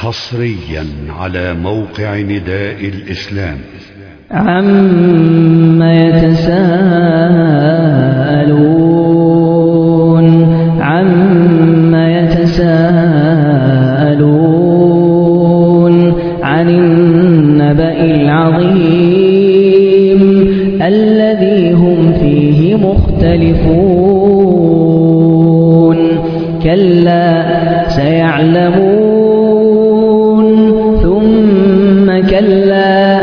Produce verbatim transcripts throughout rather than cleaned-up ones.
حصريا على موقع نداء الإسلام. عما يتساءلون عما يتساءلون عن النبأ العظيم الذي هم فيه مختلفون. كلا سيعلمون ثم كلا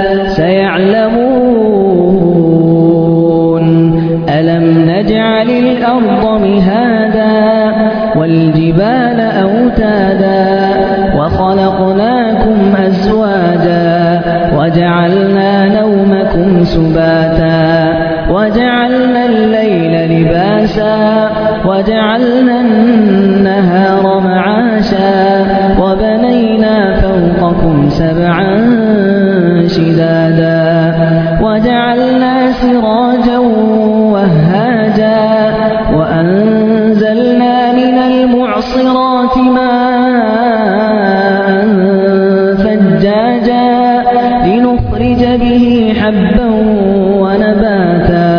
سيعلمون ألم نجعل الأرض مهادا والجبال أوتادا وخلقناكم أزواجا وجعلنا نومكم سباتا وجعلنا الليل لباسا وجعلنا النهار معاشا وبنينا فوقكم سبعا شدادا وجعلنا سراجا وهاجا وأنزلنا من المعصرات ماء ثجاجا لنخرج به حبا ونباتا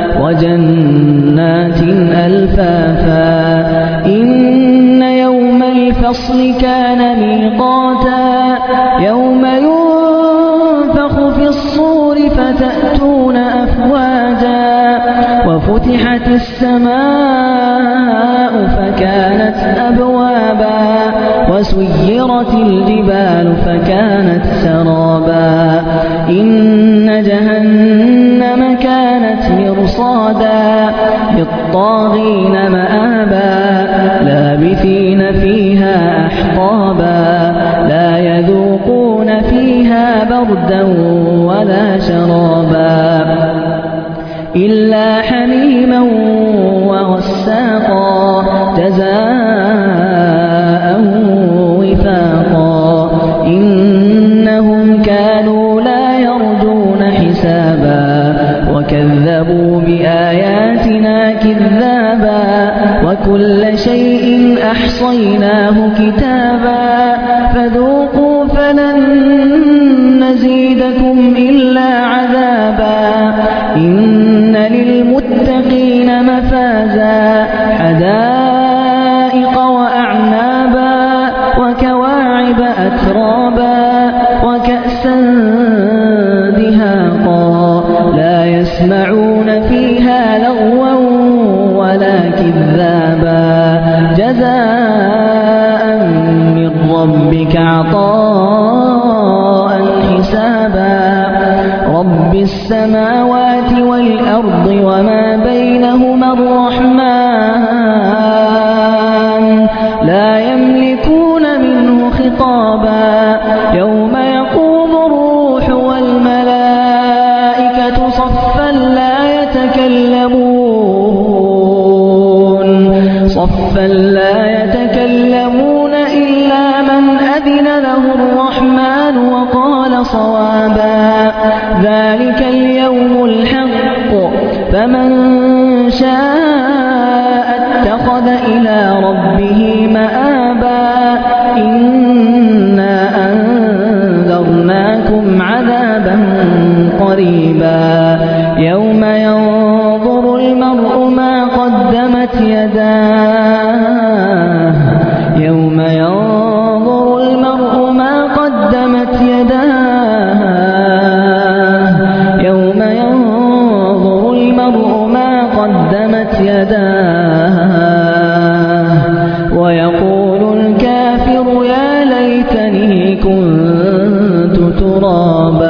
وجنات ألفافا إن يوم الفصل كان ميقاتا يوم ينفخ في الصور فتأتون أفواجا وفتحت السماء فكانت أبوابا وسيرت الجبال فكانت سرابا إن جهنم كانت مرصادا للطاغين مآبا لابثين فيها أحقابا لا يذوقون فيها بردا ولا شرابا إلا حميما وغساقا جزاء وفاقا إنهم كانوا لا يرجون حسابا وكذبوا بآياتنا كذابا وكل شيء أحصيناه كتابا فذوقوا فلن نزيدكم إلا عذابا إن للمتقين مفازا حدائق وأعنابا وكواعب أترابا وكأسا دهاقا لا يسمعون فيها لغوا ولا كذابا جزاء من ربك عطاء حسابا رب السماوات والأرض وما بينهما الرحمن لا يملكون منه خطابا يوم يقوم الروح والملائكة صفا لا يتكلمون صفا لا يتكلمون إلا من أذن له الرحمن وقال صوابا ذلك اليوم الحق فمن شاء اتخذ إلى ربه مآبا إنا أنذرناكم عذابا قريبا يوم ينظر المرء ما قدمت يداه يوم ينظر المرء ما قدمت يداه يوم ينظر المرء ما قدمت يداه ويقول الكافر يا ليتني كنت ترابا.